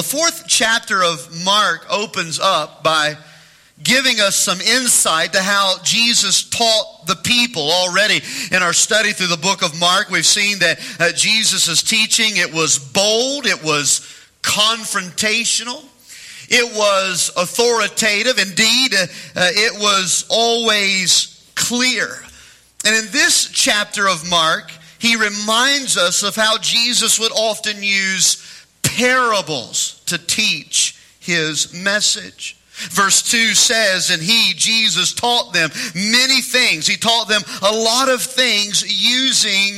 fourth chapter of Mark opens up by giving us some insight to how Jesus taught the people. Already in our study through the book of Mark, we've seen that Jesus' teaching, it was bold, it was confrontational, it was authoritative. Indeed, it was always clear. And in this chapter of Mark, he reminds us of how Jesus would often use parables to teach his message. Verse 2 says, and Jesus, taught them many things. He taught them a lot of things using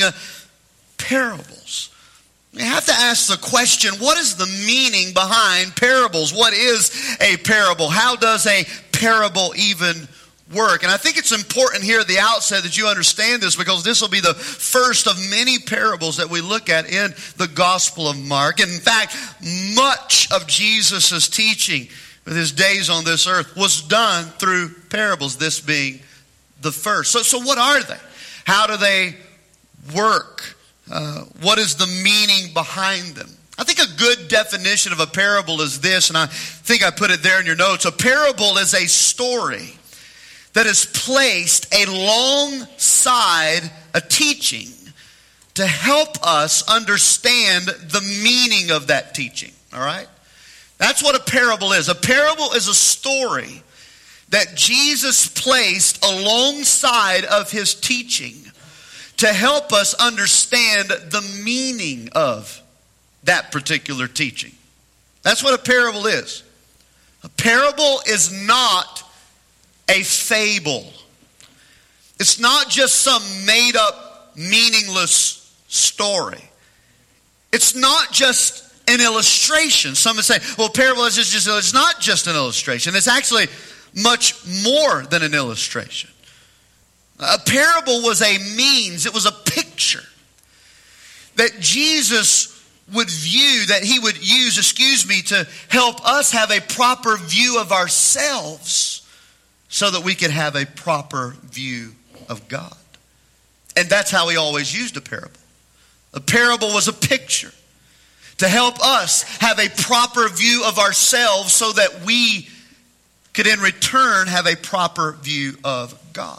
parables. You have to ask the question, what is the meaning behind parables? What is a parable? How does a parable even work? And I think it's important here at the outset that you understand this, because this will be the first of many parables that we look at in the Gospel of Mark. And in fact, much of Jesus' teaching with his days on this earth was done through parables, this being the first. So what are they? How do they work? What is the meaning behind them? I think a good definition of a parable is this, and I think I put it there in your notes. A parable is a story that is placed alongside a teaching to help us understand the meaning of that teaching. All right? That's what a parable is. A parable is a story that Jesus placed alongside of his teaching to help us understand the meaning of that particular teaching. That's what a parable is. A parable is not a fable. It's not just some made up, meaningless story. It's not just an illustration. Some would say, well, parable is just, it's not just an illustration. It's actually much more than an illustration. A parable was a means, it was a picture that Jesus would view, that he would use, to help us have a proper view of ourselves so that we could have a proper view of God. And that's how he always used a parable. A parable was a picture to help us have a proper view of ourselves so that we could in return have a proper view of God.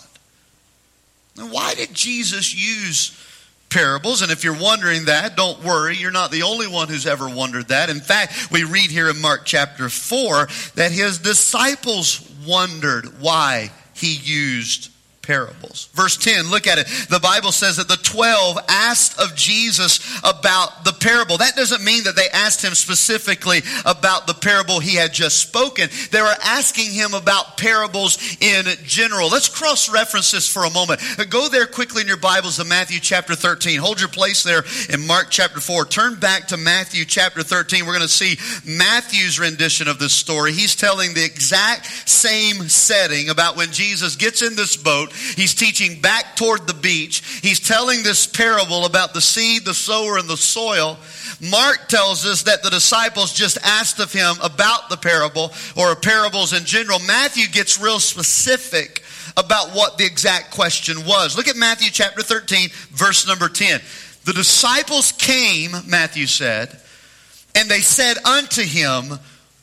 Now, why did Jesus use parables? And if you're wondering that, don't worry. You're not the only one who's ever wondered that. In fact, we read here in Mark chapter 4 that his disciples wondered why he used parables. Verse 10, look at it. The Bible says that the 12 asked of Jesus about the parable. That doesn't mean that they asked him specifically about the parable he had just spoken. They were asking him about parables in general. Let's cross-reference this for a moment. Go there quickly in your Bibles to Matthew chapter 13. Hold your place there in Mark chapter 4. Turn back to Matthew chapter 13. We're going to see Matthew's rendition of this story. He's telling the exact same setting about when Jesus gets in this boat. He's teaching back toward the beach. He's telling this parable about the seed, the sower, and the soil. Mark tells us that the disciples just asked of him about the parable or parables in general. Matthew gets real specific about what the exact question was. Look at Matthew chapter 13, verse number 10. The disciples came, Matthew said, and they said unto him,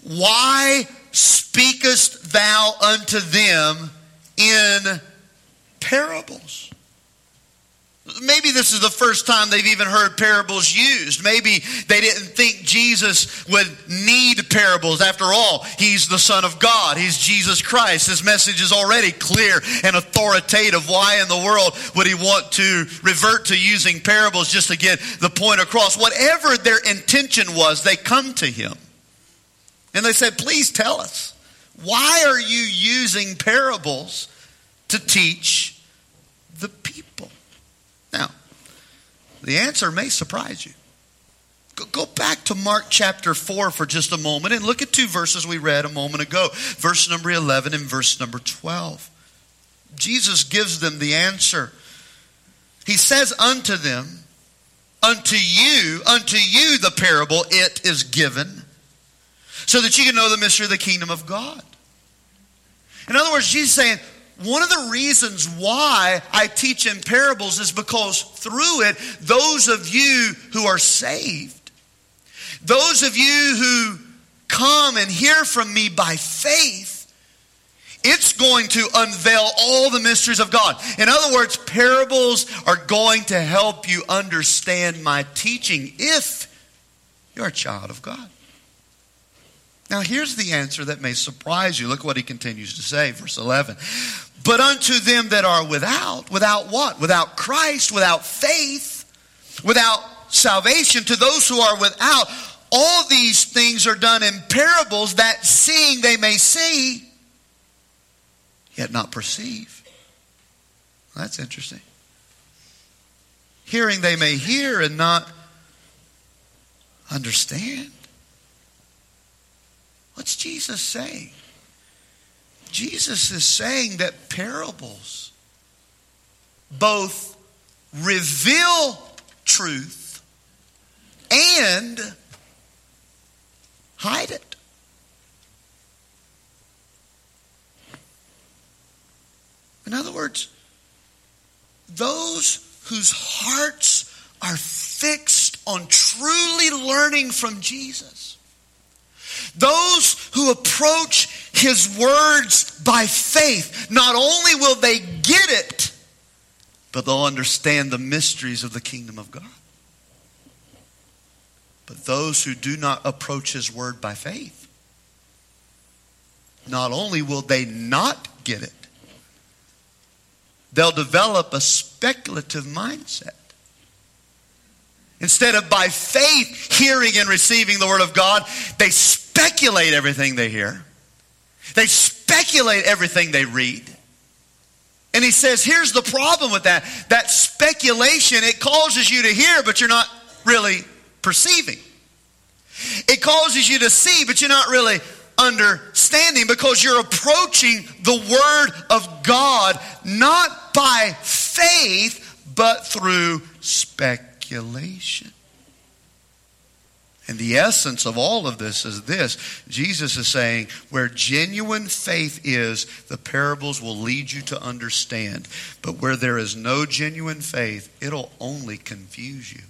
why speakest thou unto them in parables? Maybe this is the first time they've even heard parables used. Maybe they didn't think Jesus would need parables. After all, he's the Son of God. He's Jesus Christ. His message is already clear and authoritative. Why in the world would he want to revert to using parables just to get the point across? Whatever their intention was, they come to him. And they said, please tell us, why are you using parables to teach the people? Now, the answer may surprise you. Go back to Mark chapter 4 for just a moment and look at two verses we read a moment ago. Verse number 11 and verse number 12. Jesus gives them the answer. He says unto them, unto you the parable it is given, so that you can know the mystery of the kingdom of God. In other words, Jesus is saying, one of the reasons why I teach in parables is because through it, those of you who are saved, those of you who and hear from me by faith, it's going to unveil all the mysteries of God. In other words, parables are going to help you understand my teaching if you're a child of God. Now here's the answer that may surprise you. Look what he continues to say, verse 11. But unto them that are without what? Without Christ, without faith, without salvation, to those who are without, all these things are done in parables, that seeing they may see, yet not perceive. Well, that's interesting. Hearing they may hear and not understand. What's Jesus saying? Jesus is saying that parables both reveal truth and hide it. In other words, those whose hearts are fixed on truly learning from Jesus, those who approach his words by faith, not only will they get it, but they'll understand the mysteries of the kingdom of God. But those who do not approach his word by faith, not only will they not get it, they'll develop a speculative mindset. Instead of by faith hearing and receiving the word of God, they speculate everything they hear. They speculate everything they read. And he says, here's the problem with that. That speculation, it causes you to hear, but you're not really perceiving. It causes you to see, but you're not really understanding, because you're approaching the word of God not by faith, but through speculation. And the essence of all of this is this. Jesus is saying, where genuine faith is, the parables will lead you to understand. But where there is no genuine faith, it'll only confuse you.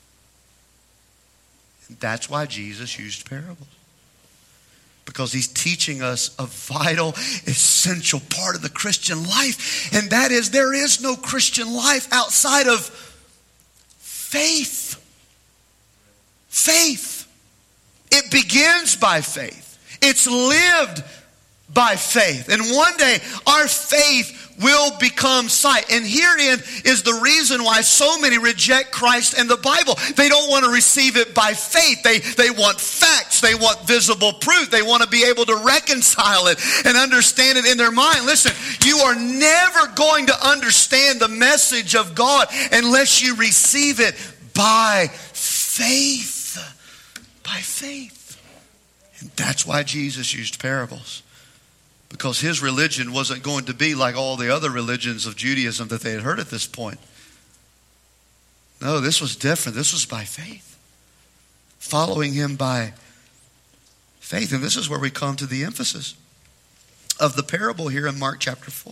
And that's why Jesus used parables. Because he's teaching us a vital, essential part of the Christian life. And that is, there is no Christian life outside of faith. Faith. It begins by faith. It's lived by faith. And one day, our faith will become sight. And herein is the reason why so many reject Christ and the Bible. They don't want to receive it by faith. They want facts. They want visible proof. They want to be able to reconcile it and understand it in their mind. Listen, you are never going to understand the message of God unless you receive it by faith. By faith. And that's why Jesus used parables. Because his religion wasn't going to be like all the other religions of Judaism that they had heard at this point. No, this was different. This was by faith. Following him by faith. And this is where we come to the emphasis of the parable here in Mark chapter 4.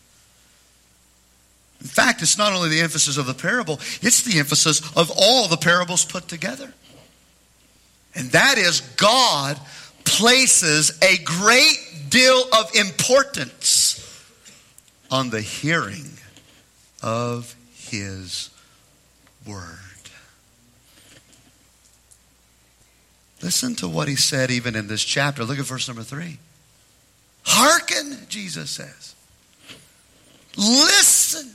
In fact, it's not only the emphasis of the parable, it's the emphasis of all the parables put together. And that is, God places a great deal of importance on the hearing of his word. Listen to what he said even in this chapter. Look at verse number 3. Hearken, Jesus says. Listen.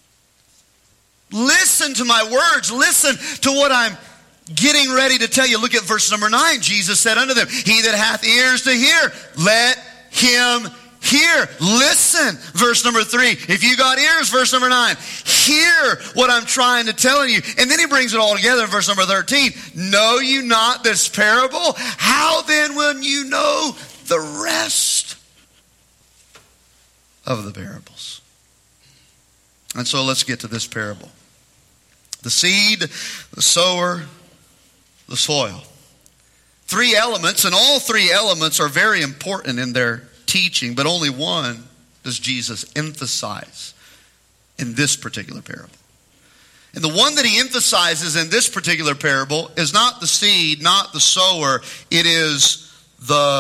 Listen to my words. Listen to what I'm getting ready to tell you. Look at verse number 9. Jesus said unto them, he that hath ears to hear, let him hear. Listen. Verse number 3. If you got ears, verse number 9. Hear what I'm trying to tell you. And then he brings it all together in verse number 13. Know you not this parable? How then will you know the rest of the parables? And so let's get to this parable. The seed, the sower, the soil. 3 elements, and all 3 elements are very important in their teaching, but only one does Jesus emphasize in this particular parable. And the one that he emphasizes in this particular parable is not the seed, not the sower, it is the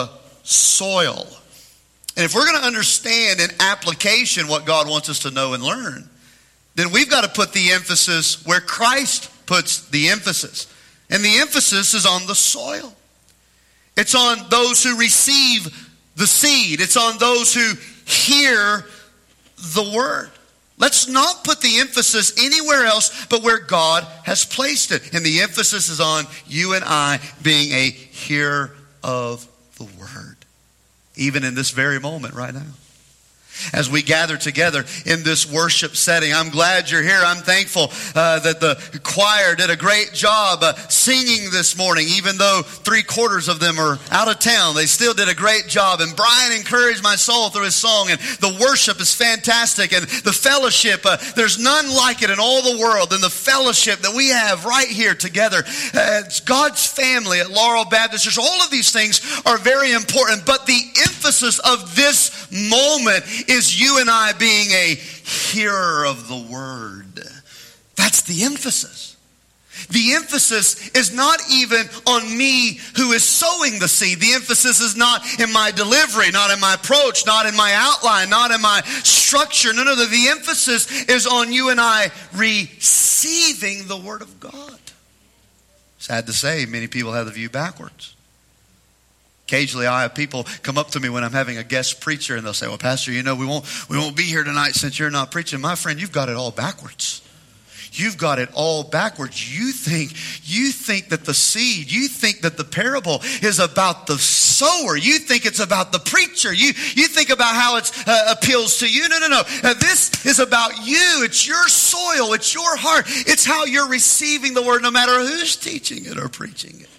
soil. And if we're going to understand in application what God wants us to know and learn, then we've got to put the emphasis where Christ puts the emphasis. And the emphasis is on the soil. It's on those who receive the seed. It's on those who hear the word. Let's not put the emphasis anywhere else but where God has placed it. And the emphasis is on you and I being a hearer of the word. Even in this very moment right now. As we gather together in this worship setting, I'm glad you're here. I'm thankful that the choir did a great job singing this morning. Even though 3/4 of them are out of town, they still did a great job. And Brian encouraged my soul through his song. And the worship is fantastic. And the fellowship, there's none like it in all the world than the fellowship that we have right here together. It's God's family at Laurel Baptist Church. All of these things are very important. But the emphasis of this moment is you and I being a hearer of the word. That's the emphasis. The emphasis is not even on me who is sowing the seed. The emphasis is not in my delivery, not in my approach, not in my outline, not in my structure. No. The emphasis is on you and I receiving the word of God. Sad to say, many people have the view backwards. Occasionally I have people come up to me when I'm having a guest preacher and they'll say, well, Pastor, we won't be here tonight since you're not preaching. My friend, you've got it all backwards. You've got it all backwards. You think that the seed, you think that the parable is about the sower. You think it's about the preacher. You think about how it appeals to you. No. This is about you. It's your soil. It's your heart. It's how you're receiving the word no matter who's teaching it or preaching it.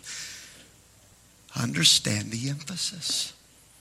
Understand the emphasis.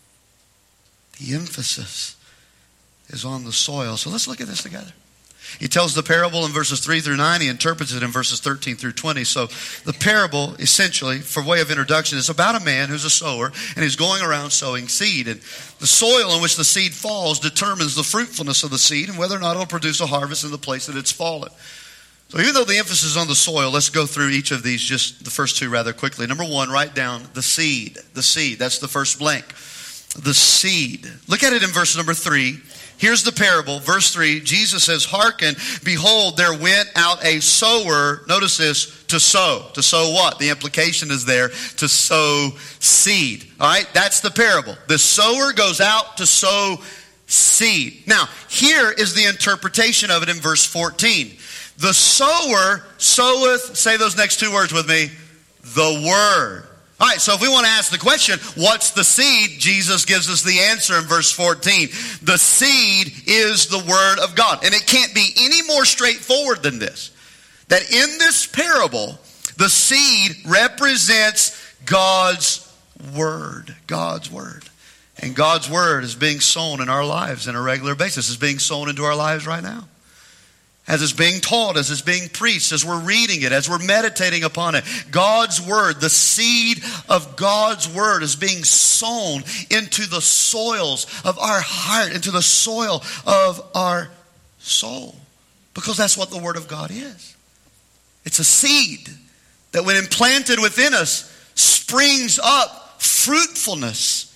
The emphasis is on the soil. So let's look at this together. He tells the parable in verses 3 through 9. He interprets it in verses 13 through 20. So the parable, essentially, for way of introduction, is about a man who's a sower, and he's going around sowing seed. And the soil in which the seed falls determines the fruitfulness of the seed and whether or not it'll produce a harvest in the place that it's fallen. So even though the emphasis is on the soil, let's go through each of these, just the first two rather quickly. Number one, write down the seed. The seed, that's the first blank. The seed. Look at it in verse number 3. Here's the parable. Verse 3, Jesus says, hearken, behold, there went out a sower, notice this, to sow. To sow what? The implication is there, to sow seed. All right, that's the parable. The sower goes out to sow seed. Now, here is the interpretation of it in verse 14. The sower soweth, say those next two words with me, the word. All right, so if we want to ask the question, what's the seed? Jesus gives us the answer in verse 14. The seed is the word of God. And it can't be any more straightforward than this. That in this parable, the seed represents God's word. God's word. And God's word is being sown in our lives on a regular basis. It's being sown into our lives right now. As it's being taught, as it's being preached, as we're reading it, as we're meditating upon it. God's word, the seed of God's word is being sown into the soils of our heart, into the soil of our soul. Because that's what the word of God is. It's a seed that when implanted within us springs up fruitfulness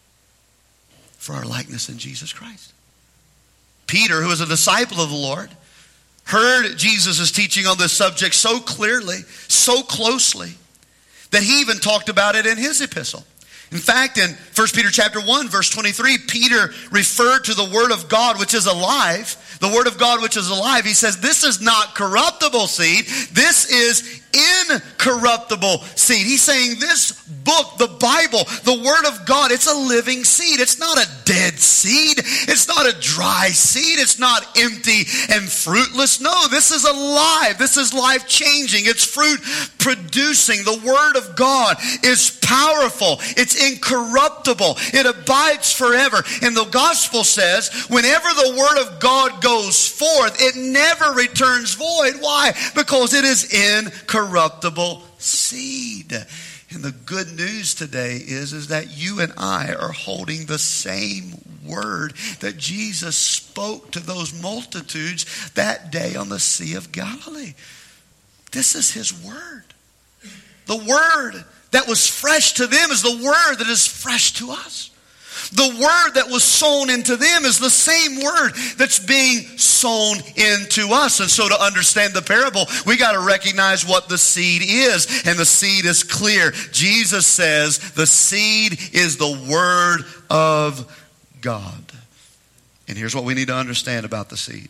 for our likeness in Jesus Christ. Peter, who was a disciple of the Lord, heard Jesus' teaching on this subject so clearly, so closely, that he even talked about it in his epistle. In fact, in 1 Peter chapter 1, verse 23, Peter referred to the word of God which is alive. The word of God which is alive. He says, this is not corruptible seed. This is incorruptible seed. He's saying this book, the Bible, the word of God, it's a living seed. It's not a dead seed. It's not a dry seed. It's not empty and fruitless. No, this is alive. This is life changing. It's fruit producing. The word of God is powerful. It's incorruptible. It abides forever. And the gospel says, whenever the word of God goes forth, it never returns void. Why? Because it is incorruptible seed. And the good news today is that you and I are holding the same word that Jesus spoke to those multitudes that day on the Sea of Galilee. This is his word. The word that was fresh to them is the word that is fresh to us. The word that was sown into them is the same word that's being sown into us. And so to understand the parable, we got to recognize what the seed is. And the seed is clear. Jesus says the seed is the word of God. And here's what we need to understand about the seed.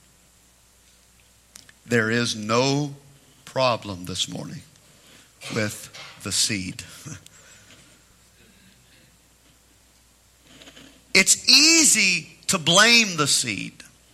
There is no problem this morning with the seed. It's easy to blame the seed,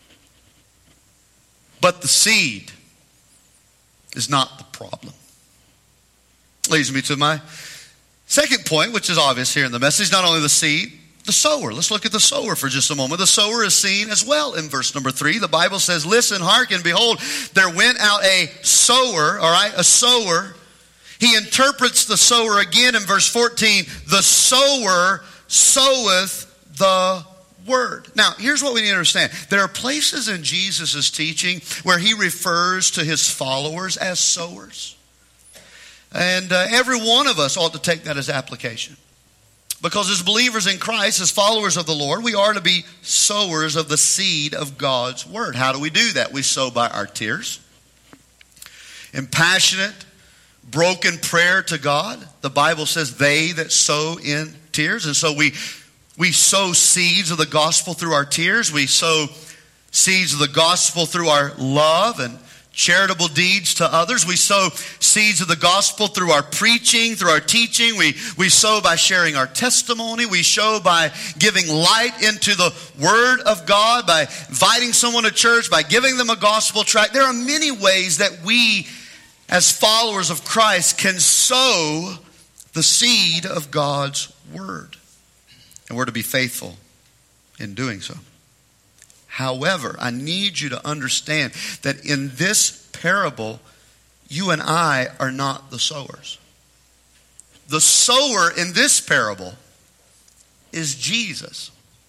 but the seed is not the problem. Leads me to my second point, which is obvious here in the message. Not only the seed, the sower. Let's look at the sower for just a moment. The sower is seen as well in verse number 3. The Bible says, listen, hearken, behold, there went out a sower, all right, a sower. He interprets the sower again in verse 14. The sower soweth the word. Now, here's what we need to understand. There are places in Jesus' teaching where he refers to his followers as sowers. And every one of us ought to take that as application. Because as believers in Christ, as followers of the Lord, we are to be sowers of the seed of God's word. How do we do that? We sow by our tears. In passionate, broken prayer to God. The Bible says they that sow in tears. And so we sow seeds of the gospel through our tears. We sow seeds of the gospel through our love and charitable deeds to others. We sow seeds of the gospel through our preaching, through our teaching. We sow by sharing our testimony. We sow by giving light into the word of God, by inviting someone to church, by giving them a gospel tract. There are many ways that we, as followers of Christ, can sow the seed of God's word. And we're to be faithful in doing so. However, I need you to understand that in this parable, you and I are not the sowers. The sower in this parable is Jesus.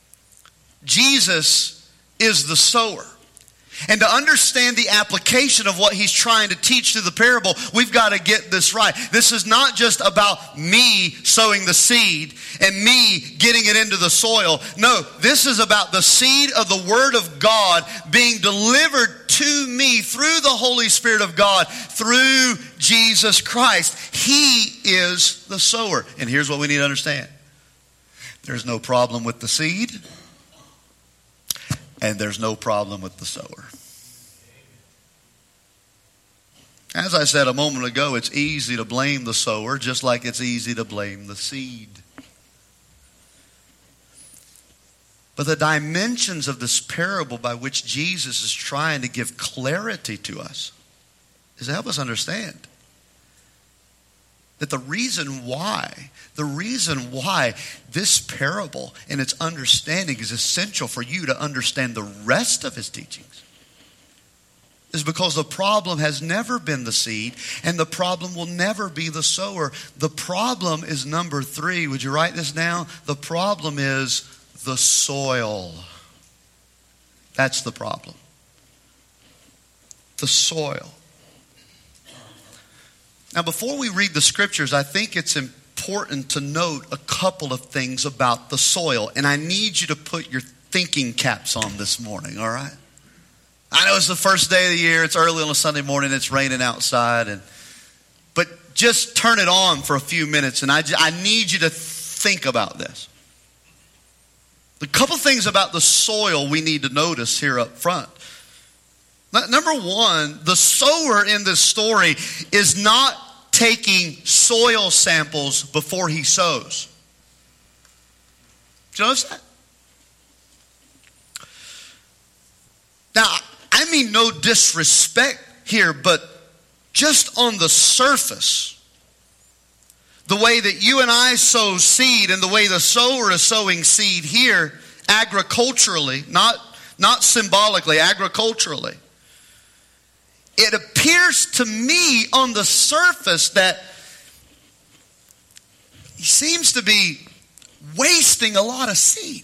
Jesus is the sower. And to understand the application of what he's trying to teach through the parable, we've got to get this right. This is not just about me sowing the seed and me getting it into the soil. No, this is about the seed of the Word of God being delivered to me through the Holy Spirit of God, through Jesus Christ. He is the sower. And here's what we need to understand. There's no problem with the seed. And there's no problem with the sower. As I said a moment ago, it's easy to blame the sower, just like it's easy to blame the seed. But the dimensions of this parable by which Jesus is trying to give clarity to us is to help us understand that the reason why this parable and its understanding is essential for you to understand the rest of his teachings is because the problem has never been the seed and the problem will never be the sower. The problem is number 3. Would you write this down? The problem is the soil. That's the problem. The soil. Now, before we read the scriptures, I think it's important to note a couple of things about the soil. And I need you to put your thinking caps on this morning, all right? I know it's the first day of the year. It's early on a Sunday morning. It's raining outside. But just turn it on for a few minutes. And I need you to think about this. A couple things about the soil we need to notice here up front. Number one, the sower in this story is not taking soil samples before he sows. Did you notice that? Now, I mean no disrespect here, but just on the surface, the way that you and I sow seed and the way the sower is sowing seed here, agriculturally, not symbolically, agriculturally, it appears to me on the surface that he seems to be wasting a lot of seed.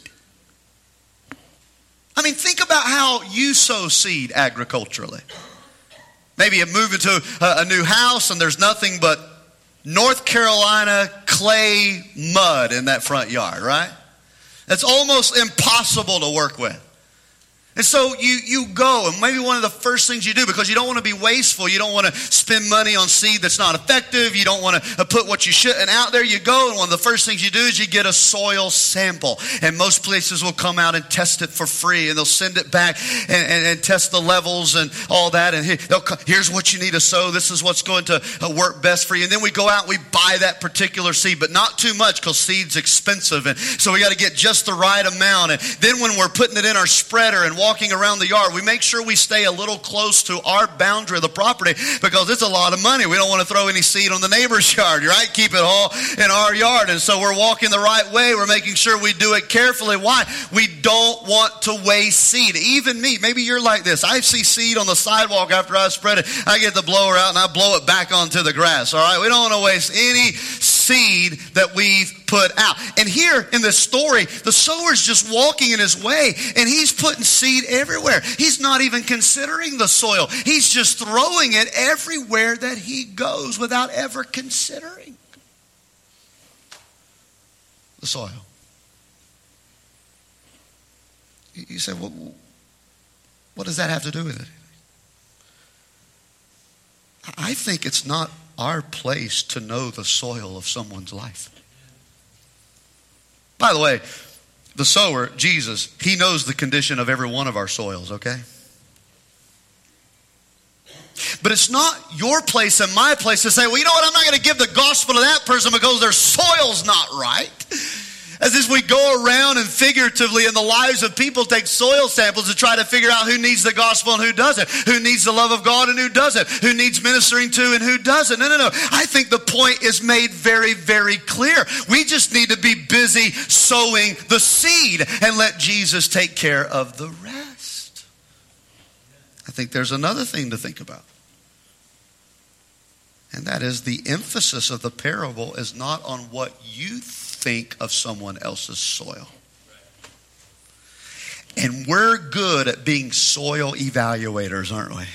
I mean, think about how you sow seed agriculturally. Maybe you move into a new house and there's nothing but North Carolina clay mud in that front yard, right? That's almost impossible to work with. And so you go, and maybe one of the first things you do, because you don't want to be wasteful, you don't want to spend money on seed that's not effective, you don't want to put what you shouldn't out there, you go, and one of the first things you do is you get a soil sample. And most places will come out and test it for free, and they'll send it back and test the levels and all that, and here's what you need to sow, this is what's going to work best for you. And then we go out and we buy that particular seed, but not too much, because seed's expensive, and so we got to get just the right amount. And then when we're putting it in our spreader and walking around the yard, we make sure we stay a little close to our boundary of the property, because it's a lot of money. We don't want to throw any seed on the neighbor's yard, right? Keep it all in our yard. And so we're walking the right way. We're making sure we do it carefully. Why? We don't want to waste seed. Even me, maybe you're like this. I see seed on the sidewalk after I spread it. I get the blower out and I blow it back onto the grass. All right? We don't want to waste any seed that we've put out. And here in this story, the sower's just walking in his way, and he's putting seed everywhere. He's not even considering the soil. He's just throwing it everywhere that he goes without ever considering the soil. You say, well, what does that have to do with it? I think it's not our place to know the soil of someone's life. By the way, the sower, Jesus, he knows the condition of every one of our soils, okay? But it's not your place and my place to say, well, you know what, I'm not going to give the gospel to that person because their soil's not right. As if we go around and figuratively in the lives of people take soil samples to try to figure out who needs the gospel and who doesn't, who needs the love of God and who doesn't, who needs ministering to and who doesn't. No. I think the point is made very, very clear. We just need to be busy sowing the seed and let Jesus take care of the rest. I think there's another thing to think about. And that is the emphasis of the parable is not on what you think of someone else's soil. And we're good at being soil evaluators, aren't we?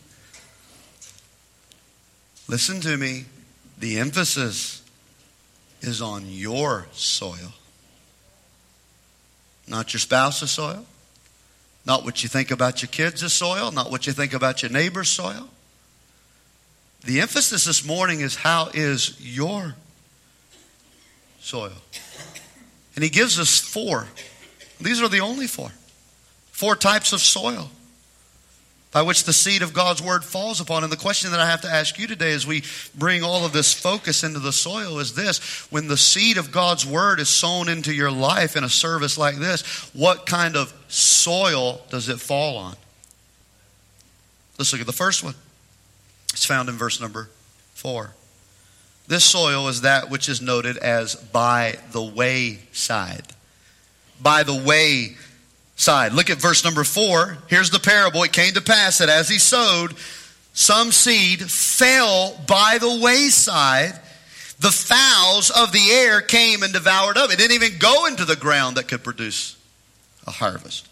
Listen to me. The emphasis is on your soil. Not your spouse's soil. Not what you think about your kids' soil. Not what you think about your neighbor's soil. The emphasis this morning is how is your soil. And he gives us 4. These are the only 4. 4 types of soil by which the seed of God's word falls upon. And the question that I have to ask you today as we bring all of this focus into the soil is this. When the seed of God's word is sown into your life in a service like this, what kind of soil does it fall on? Let's look at the first one. It's found in verse number 4. This soil is that which is noted as by the wayside. By the wayside. Look at verse number 4. Here's the parable. It came to pass that as he sowed, some seed fell by the wayside. The fowls of the air came and devoured up. It didn't even go into the ground that could produce a harvest.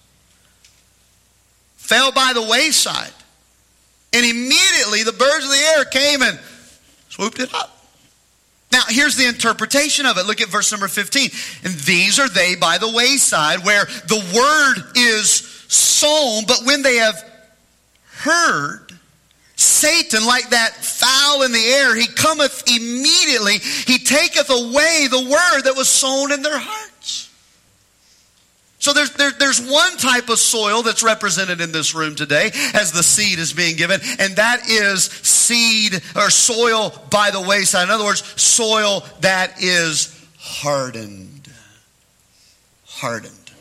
Fell by the wayside. And immediately the birds of the air came and swooped it up. Now, here's the interpretation of it. Look at verse number 15. And these are they by the wayside where the word is sown, but when they have heard, Satan, like that fowl in the air, he cometh immediately. He taketh away the word that was sown in their hearts. So there's one type of soil that's represented in this room today as the seed is being given, and that is seed or soil by the wayside. In other words, soil that is hardened. Hardened.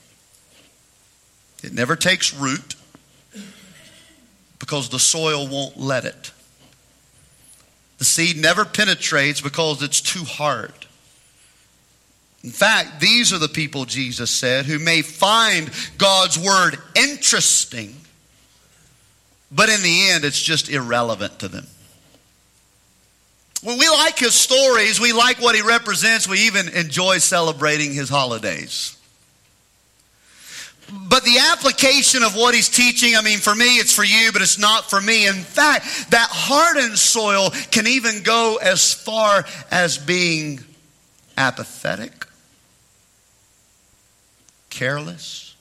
It never takes root because the soil won't let it. The seed never penetrates because it's too hard. In fact, these are the people, Jesus said, who may find God's word interesting, but in the end, it's just irrelevant to them. When we like his stories, we like what he represents, we even enjoy celebrating his holidays. But the application of what he's teaching, I mean, for me, it's for you, but it's not for me. In fact, that hardened soil can even go as far as being apathetic, careless.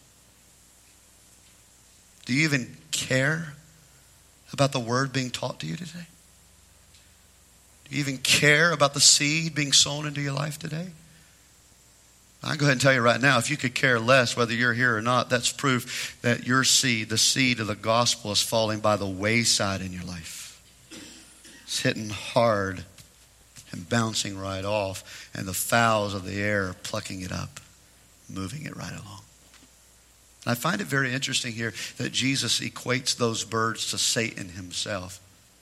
Do you even care about the word being taught to you today? Do you even care about the seed being sown into your life today? I'll go ahead and tell you right now, if you could care less whether you're here or not, that's proof that your seed, the seed of the gospel, is falling by the wayside in your life. It's hitting hard and bouncing right off, and the fowls of the air are plucking it up, moving it right along. And I find it very interesting here that Jesus equates those birds to Satan himself.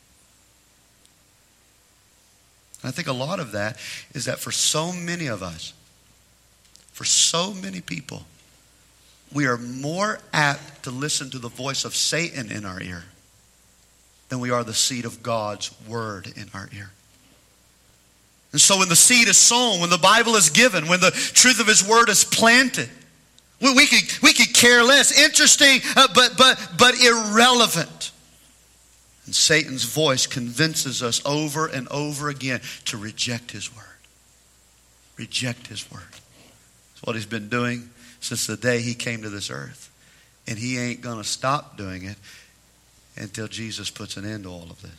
And I think a lot of that is that for so many of us, for so many people, we are more apt to listen to the voice of Satan in our ear than we are the seed of God's word in our ear. And so when the seed is sown, when the Bible is given, when the truth of his word is planted, we could care less. Interesting, but irrelevant. And Satan's voice convinces us over and over again to reject his word. Reject his word. That's what he's been doing since the day he came to this earth. And he ain't going to stop doing it until Jesus puts an end to all of this.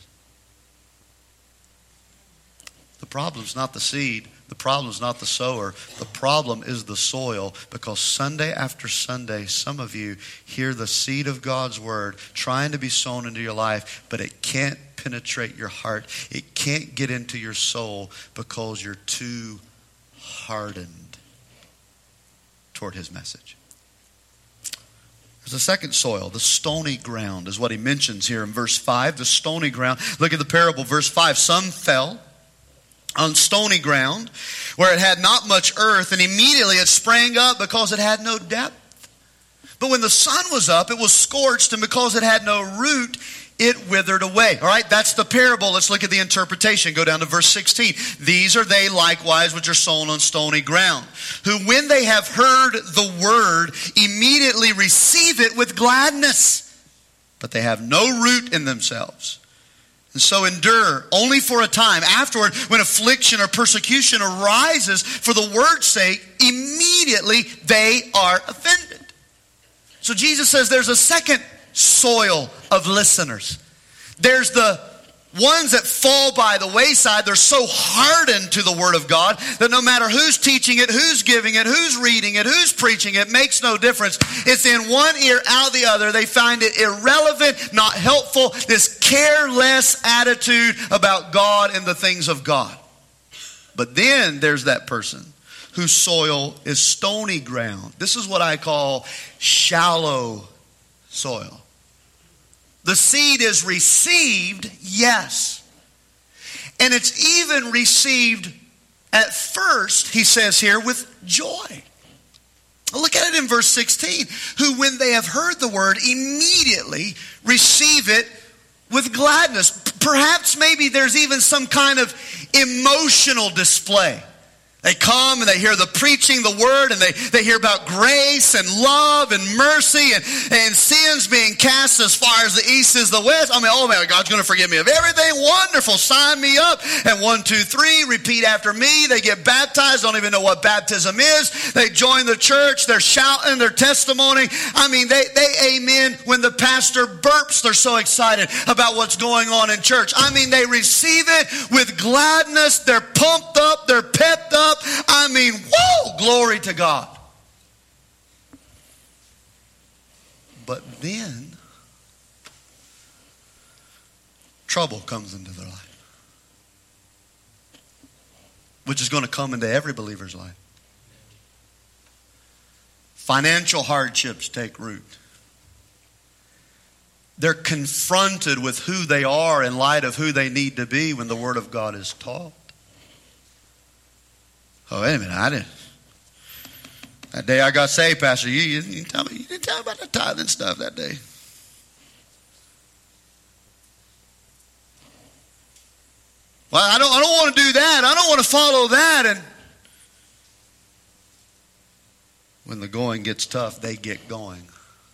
The problem's not the seed. The problem's not the sower. The problem is the soil, because Sunday after Sunday, some of you hear the seed of God's word trying to be sown into your life, but it can't penetrate your heart. It can't get into your soul because you're too hardened toward his message. There's a second soil, the stony ground is what he mentions here in verse 5. The stony ground. Look at the parable, verse 5. Some fell on stony ground where it had not much earth, and immediately it sprang up because it had no depth. But when the sun was up, it was scorched, and because it had no root, it withered away. All right, that's the parable. Let's look at the interpretation. Go down to verse 16. These are they likewise which are sown on stony ground, who when they have heard the word, immediately receive it with gladness, but they have no root in themselves. And so endure only for a time. Afterward, when affliction or persecution arises for the word's sake, immediately they are offended. So Jesus says there's a second soil of listeners. There's the ones that fall by the wayside. They're so hardened to the Word of God that no matter who's teaching it, who's giving it, who's reading it, who's preaching it, makes no difference. It's in one ear, out the other. They find it irrelevant, not helpful, this careless attitude about God and the things of God. But then there's that person whose soil is stony ground. This is what I call shallow soil. The seed is received, yes. And it's even received at first, he says here, with joy. Look at it in verse 16. Who when they have heard the word, immediately receive it with gladness. Perhaps maybe there's even some kind of emotional display. They come and they hear the preaching, the word, and they hear about grace and love and mercy and sins being cast as far as the east is the west. I mean, oh man, God's going to forgive me of everything. Wonderful. Sign me up. And 1, 2, 3, repeat after me. They get baptized. Don't even know what baptism is. They join the church. They're shouting their testimony. I mean, they amen when the pastor burps. They're so excited about what's going on in church. I mean, they receive it with gladness. They're pumped up. They're pepped up. I mean, whoa, glory to God. But then trouble comes into their life, which is going to come into every believer's life. Financial hardships take root. They're confronted with who they are in light of who they need to be when the Word of God is taught. Oh, wait a minute, that day I got saved, Pastor, you didn't tell me about the tithing stuff that day. Well, I don't want to do that. I don't want to follow that. And When the going gets tough, they get going.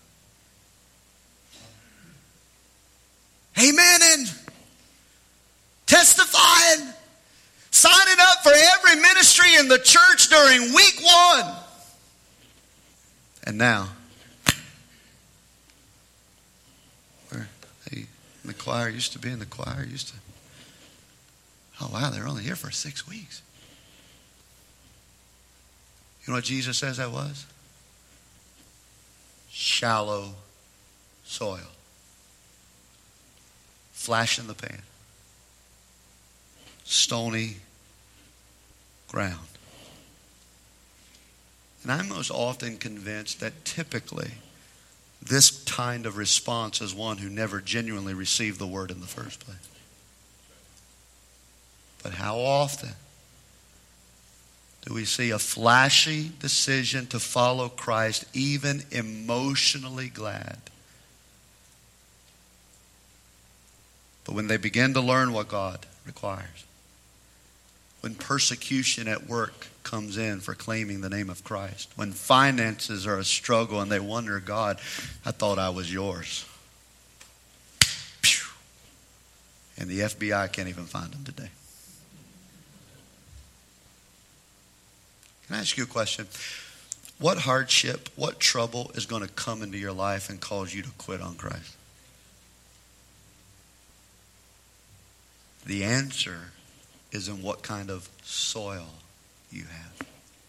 Amening, testifying, signing up for every ministry in the church during week 1. And now, the choir used to be in the choir. Oh wow, they're only here for 6 weeks. You know what Jesus says that was? Shallow soil. Flash in the pan. Stony ground. And I'm most often convinced that typically this kind of response is one who never genuinely received the word in the first place. But how often do we see a flashy decision to follow Christ, even emotionally glad? But when they begin to learn what God requires, when persecution at work comes in for claiming the name of Christ, when finances are a struggle and they wonder, God, I thought I was yours. Pew. And the FBI can't even find them today. Can I ask you a question? What hardship, what trouble is going to come into your life and cause you to quit on Christ? The answer is in what kind of soil you have.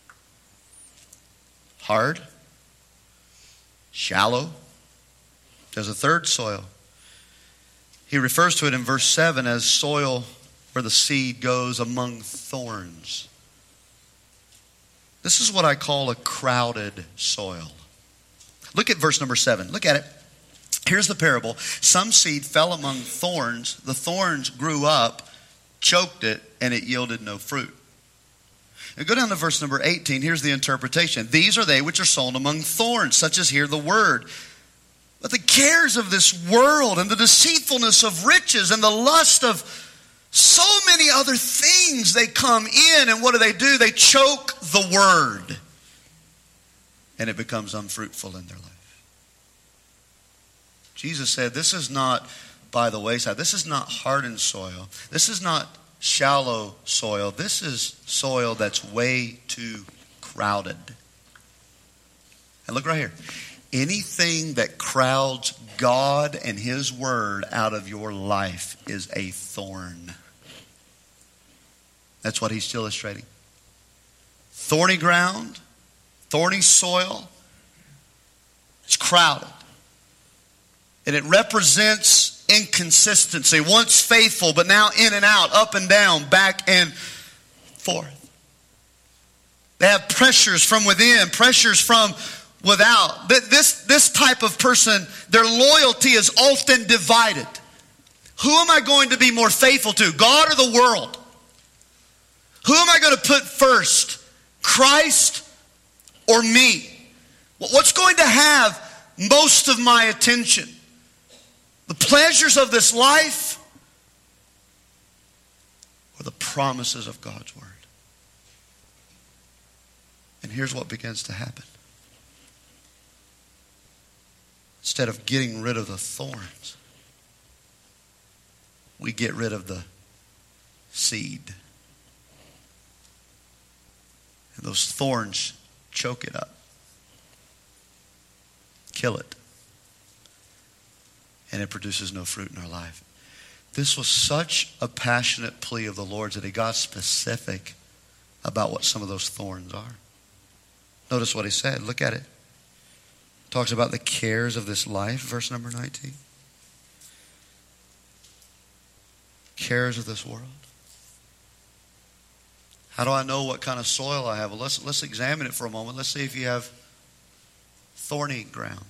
Hard, shallow. There's a third soil. He refers to it in verse 7 as soil where the seed goes among thorns. This is what I call a crowded soil. Look at verse number 7. Look at it. Here's the parable. Some seed fell among thorns. The thorns grew up, choked it, and it yielded no fruit. And go down to verse number 18. Here's the interpretation. These are they which are sown among thorns, such as hear the word. But the cares of this world and the deceitfulness of riches and the lust of so many other things, they come in, and what do? They choke the word. And it becomes unfruitful in their life. Jesus said, this is not by the wayside. This is not hardened soil. This is not shallow soil. This is soil that's way too crowded. And look right here. Anything that crowds God and His Word out of your life is a thorn. That's what He's illustrating. Thorny ground, thorny soil, it's crowded. And it represents inconsistency. Once faithful, but now in and out, up and down, back and forth. They have pressures from within, pressures from without. This type of person, their loyalty is often divided. Who am I going to be more faithful to, God or the world? Who am I going to put first, Christ or me? What's going to have most of my attention? The pleasures of this life or the promises of God's Word? And here's what begins to happen. Instead of getting rid of the thorns, we get rid of the seed. And those thorns choke it up, kill it, and it produces no fruit in our life. This was such a passionate plea of the Lord's that He got specific about what some of those thorns are. Notice what He said. Look at it. Talks about the cares of this life, verse number 19. Cares of this world. How do I know what kind of soil I have? Well, let's examine it for a moment. Let's see if you have thorny ground.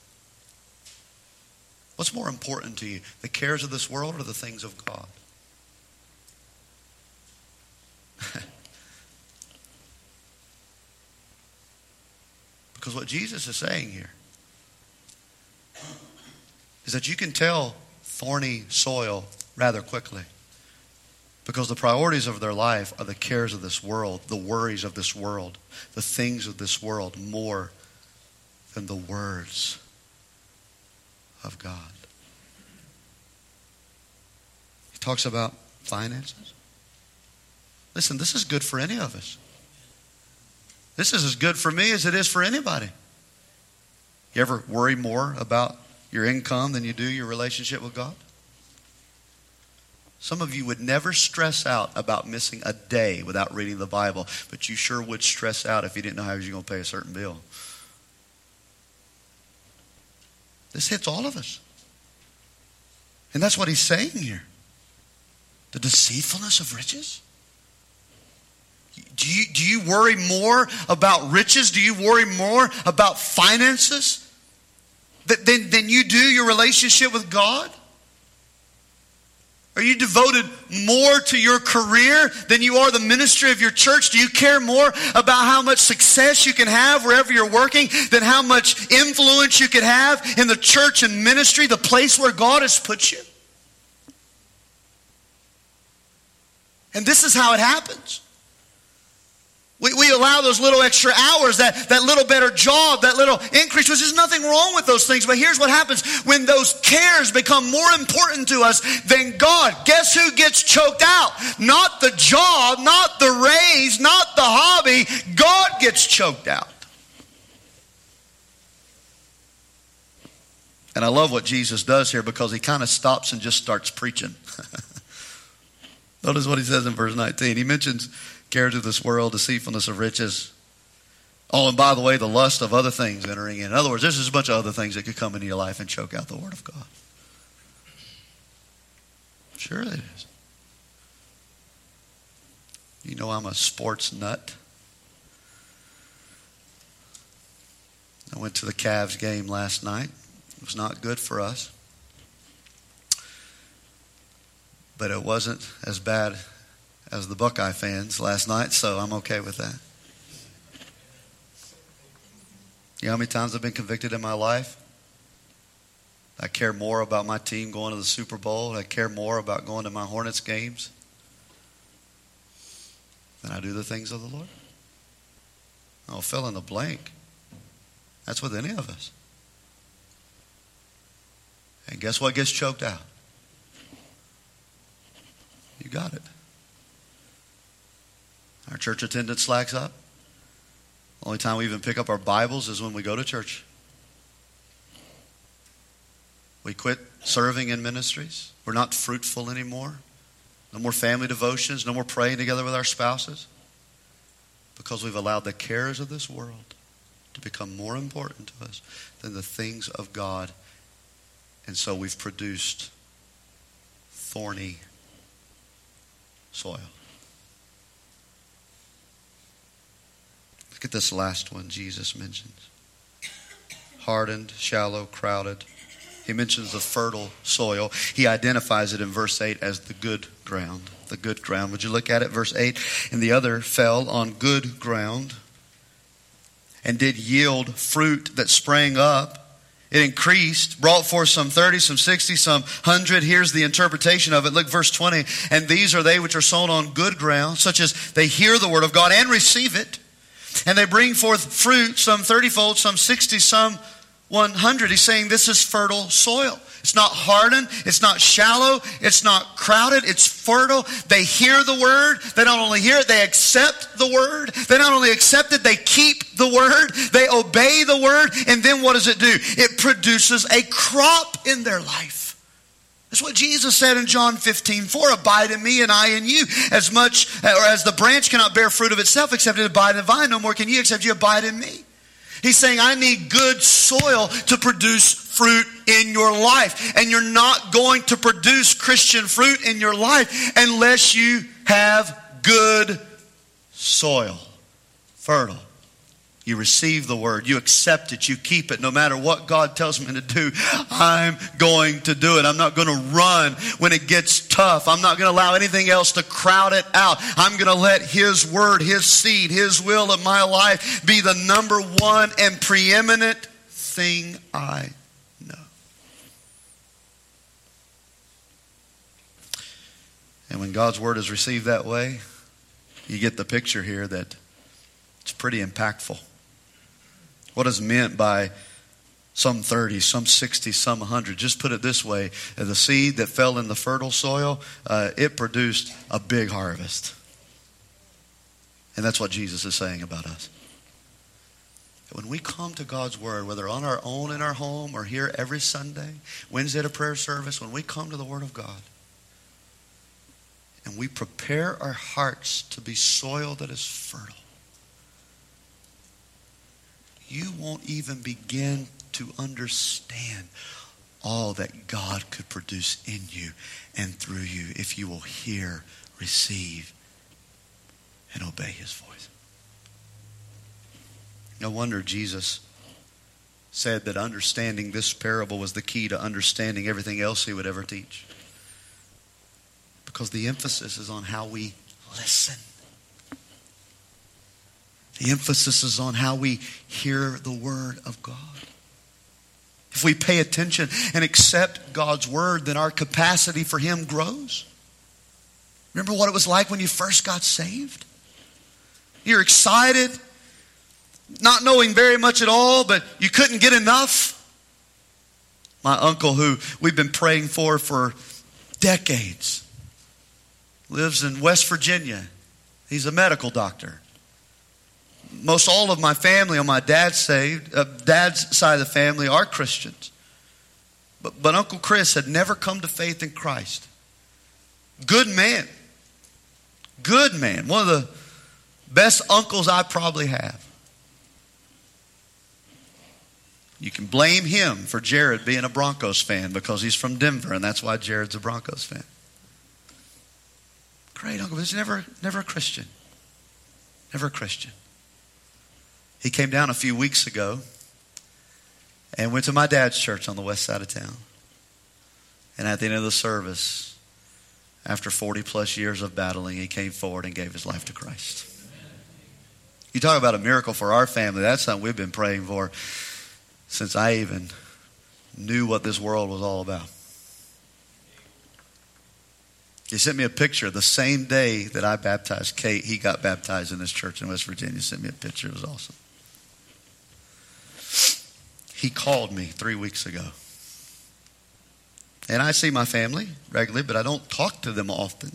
What's more important to you, the cares of this world or the things of God? Because what Jesus is saying here is that you can tell thorny soil rather quickly. Because the priorities of their life are the cares of this world, the worries of this world, the things of this world, more than the words of God. He talks about finances. Listen, this is good for any of us. This is as good for me as it is for anybody. You ever worry more about your income than you do your relationship with God? Some of you would never stress out about missing a day without reading the Bible, but you sure would stress out if you didn't know how you were going to pay a certain bill. This hits all of us. And that's what he's saying here. The deceitfulness of riches. Do you worry more about riches? Do you worry more about finances than you do your relationship with God? Are you devoted more to your career than you are the ministry of your church? Do you care more about how much success you can have wherever you're working than how much influence you can have in the church and ministry, the place where God has put you? And this is how it happens. We allow those little extra hours, that little better job, that little increase, which is nothing wrong with those things. But here's what happens. When those cares become more important to us than God, guess who gets choked out? Not the job, not the raise, not the hobby. God gets choked out. And I love what Jesus does here because he kind of stops and just starts preaching. Notice what he says in verse 19. He mentions cares of this world, deceitfulness of riches. Oh, and by the way, the lust of other things entering in. In other words, there's just a bunch of other things that could come into your life and choke out the Word of God. Sure it is. You know I'm a sports nut. I went to the Cavs game last night. It was not good for us. But it wasn't as bad as the Buckeye fans last night, so I'm okay with that. You know how many times I've been convicted in my life? I care more about my team going to the Super Bowl. I care more about going to my Hornets games than I do the things of the Lord. I'll fill in the blank. That's with any of us. And guess what gets choked out? You got it. Our church attendance slacks up. Only time we even pick up our Bibles is when we go to church. We quit serving in ministries. We're not fruitful anymore. No more family devotions. No more praying together with our spouses. Because we've allowed the cares of this world to become more important to us than the things of God. And so we've produced thorny soil. Look at this last one Jesus mentions. Hardened, shallow, crowded. He mentions the fertile soil. He identifies it in verse 8 as the good ground. The good ground. Would you look at it? Verse 8. And the other fell on good ground and did yield fruit that sprang up. It increased, brought forth some 30, some 60, some 100. Here's the interpretation of it. Look, verse 20. And these are they which are sown on good ground, such as they hear the word of God and receive it. And they bring forth fruit, some 30-fold, some 60, some 100. He's saying this is fertile soil. It's not hardened. It's not shallow. It's not crowded. It's fertile. They hear the word. They not only hear it, they accept the word. They not only accept it, they keep the word. They obey the word. And then what does it do? It produces a crop in their life. That's what Jesus said in John 15:4. Abide in me and I in you. As much, or as the branch cannot bear fruit of itself except it abide in the vine, no more can you except you abide in me. He's saying, I need good soil to produce fruit in your life. And you're not going to produce Christian fruit in your life unless you have good soil. Fertile. You receive the word. You accept it. You keep it. No matter what God tells me to do, I'm going to do it. I'm not going to run when it gets tough. I'm not going to allow anything else to crowd it out. I'm going to let His word, His seed, His will in my life be the number one and preeminent thing I know. And when God's word is received that way, you get the picture here that it's pretty impactful. What is meant by some 30, some 60, some 100? Just put it this way. The seed that fell in the fertile soil, it produced a big harvest. And that's what Jesus is saying about us. When we come to God's word, whether on our own in our home or here every Sunday, Wednesday at a prayer service, when we come to the word of God and we prepare our hearts to be soil that is fertile, you won't even begin to understand all that God could produce in you and through you if you will hear, receive, and obey his voice. No wonder Jesus said that understanding this parable was the key to understanding everything else he would ever teach. Because the emphasis is on how we listen. The emphasis is on how we hear the word of God. If we pay attention and accept God's word, then our capacity for him grows. Remember what it was like when you first got saved? You're excited, not knowing very much at all, but you couldn't get enough. My uncle, who we've been praying for decades, lives in West Virginia. He's a medical doctor. Most all of my family on my dad's side of the family are Christians. But Uncle Chris had never come to faith in Christ. Good man. Good man. One of the best uncles I probably have. You can blame him for Jared being a Broncos fan because he's from Denver, and that's why Jared's a Broncos fan. Great uncle, but he's never a Christian. Never a Christian. He came down a few weeks ago and went to my dad's church on the west side of town. And at the end of the service, after 40 plus years of battling, he came forward and gave his life to Christ. You talk about a miracle for our family. That's something we've been praying for since I even knew what this world was all about. He sent me a picture. The same day that I baptized Kate, he got baptized in this church in West Virginia. He sent me a picture. It was awesome. He called me 3 weeks ago. And I see my family regularly, but I don't talk to them often.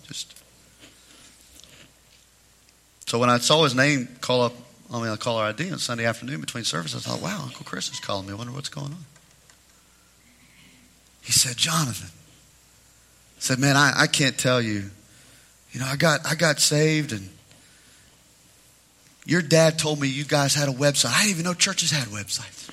So when I saw his name call up on the caller ID on Sunday afternoon between services, I thought, wow, Uncle Chris is calling me. I wonder what's going on. He said, Jonathan. I said, man, I can't tell you. You know, I got saved, and your dad told me you guys had a website. I didn't even know churches had websites.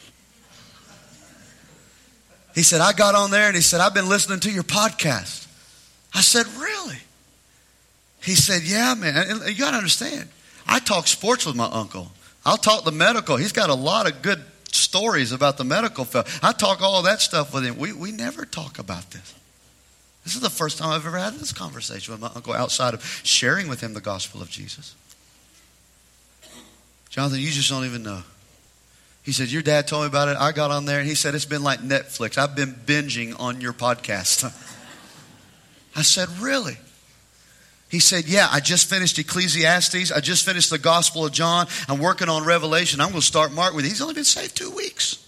He said, I got on there, and he said, I've been listening to your podcast. I said, really? He said, yeah, man. And you got to understand, I talk sports with my uncle. I'll talk the medical. He's got a lot of good stories about the medical field. I talk all that stuff with him. We never talk about this. This is the first time I've ever had this conversation with my uncle outside of sharing with him the gospel of Jesus. Jonathan, you just don't even know. He said, your dad told me about it. I got on there and he said, it's been like Netflix. I've been binging on your podcast. I said, really? He said, yeah, I just finished Ecclesiastes. I just finished the Gospel of John. I'm working on Revelation. I'm going to start Mark with you. He's only been saved 2 weeks.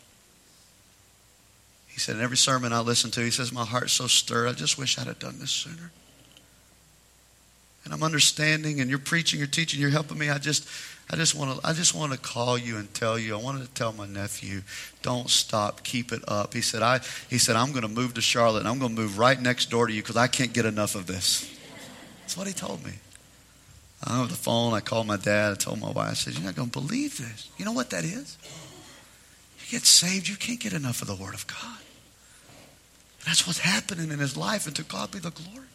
He said, in every sermon I listen to, he says, my heart's so stirred. I just wish I'd have done this sooner. And I'm understanding, and you're preaching, you're teaching, you're helping me. I just want to call you and tell you. I wanted to tell my nephew, don't stop, keep it up. He said, I'm going to move to Charlotte, and I'm going to move right next door to you because I can't get enough of this. That's what he told me. I on the phone, I called my dad. I told my wife, I said, you're not going to believe this. You know what that is? You get saved, you can't get enough of the Word of God. And that's what's happening in his life, and to God be the glory.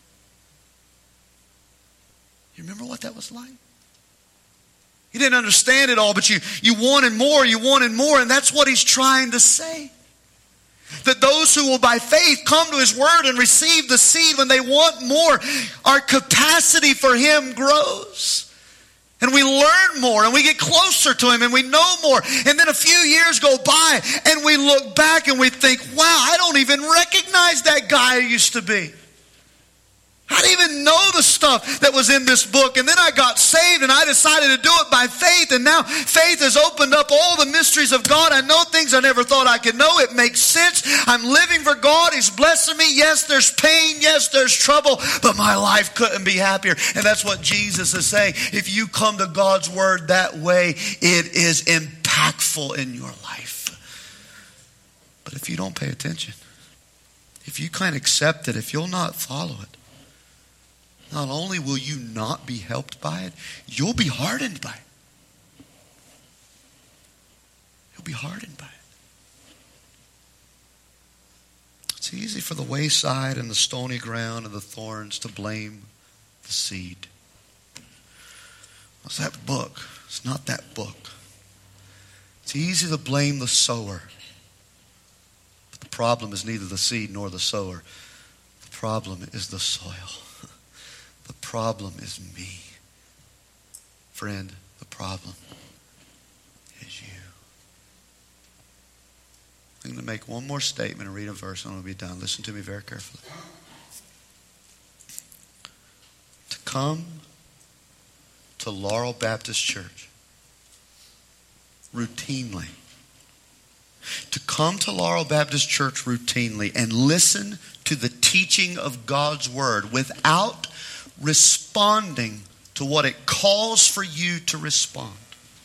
You remember what that was like? You didn't understand it all, but you wanted more, and that's what he's trying to say. That those who will by faith come to his word and receive the seed when they want more, our capacity for him grows. And we learn more, and we get closer to him, and we know more. And then a few years go by, and we look back and we think, wow, I don't even recognize that guy I used to be. I didn't even know the stuff that was in this book. And then I got saved and I decided to do it by faith. And now faith has opened up all the mysteries of God. I know things I never thought I could know. It makes sense. I'm living for God. He's blessing me. Yes, there's pain. Yes, there's trouble. But my life couldn't be happier. And that's what Jesus is saying. If you come to God's word that way, it is impactful in your life. But if you don't pay attention, if you can't accept it, if you'll not follow it, not only will you not be helped by it, you'll be hardened by it. You'll be hardened by it. It's easy for the wayside and the stony ground and the thorns to blame the seed. What's that book? It's not that book. It's easy to blame the sower. But the problem is neither the seed nor the sower. The problem is the soil. The problem is me. Friend, the problem is you. I'm going to make one more statement and read a verse and I'm going to be done. Listen to me very carefully. To come to Laurel Baptist Church routinely. To come to Laurel Baptist Church routinely and listen to the teaching of God's word without responding to what it calls for you to respond,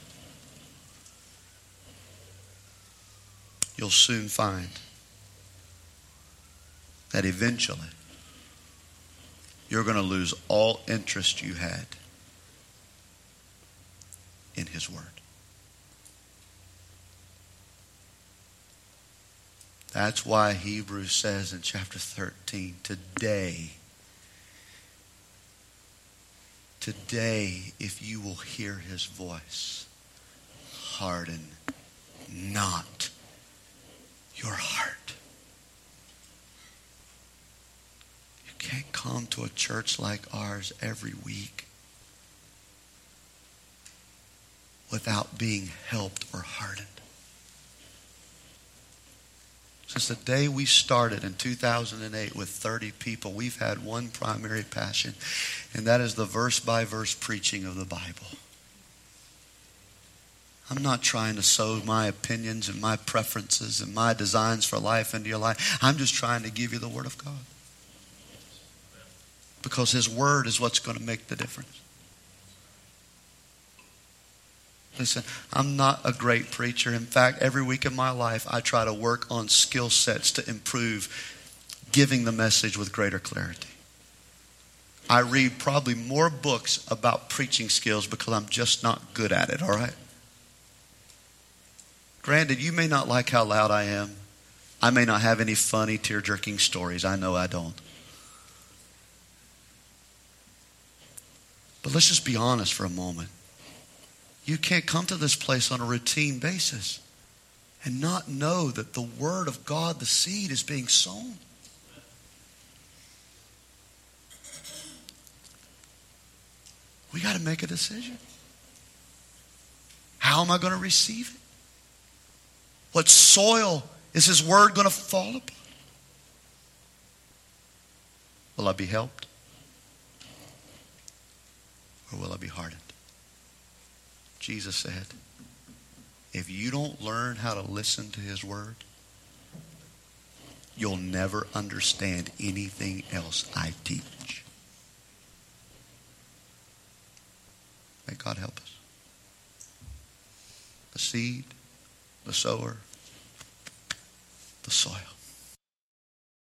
you'll soon find that eventually you're going to lose all interest you had in His Word. That's why Hebrews says in chapter 13, today, if you will hear His voice, harden not your heart. You can't come to a church like ours every week without being helped or hardened. Since the day we started in 2008 with 30 people, we've had one primary passion, and that is the verse-by-verse preaching of the Bible. I'm not trying to sow my opinions and my preferences and my designs for life into your life. I'm just trying to give you the Word of God. Because His Word is what's going to make the difference. Listen, I'm not a great preacher. In fact, every week of my life, I try to work on skill sets to improve giving the message with greater clarity. I read probably more books about preaching skills because I'm just not good at it, all right? Granted, you may not like how loud I am. I may not have any funny, tear-jerking stories. I know I don't. But let's just be honest for a moment. You can't come to this place on a routine basis and not know that the Word of God, the seed, is being sown. We got to make a decision. How am I going to receive it? What soil is His Word going to fall upon? Will I be helped? Or will I be hardened? Jesus said, if you don't learn how to listen to His Word, you'll never understand anything else I teach. May God help us. The seed, the sower, the soil.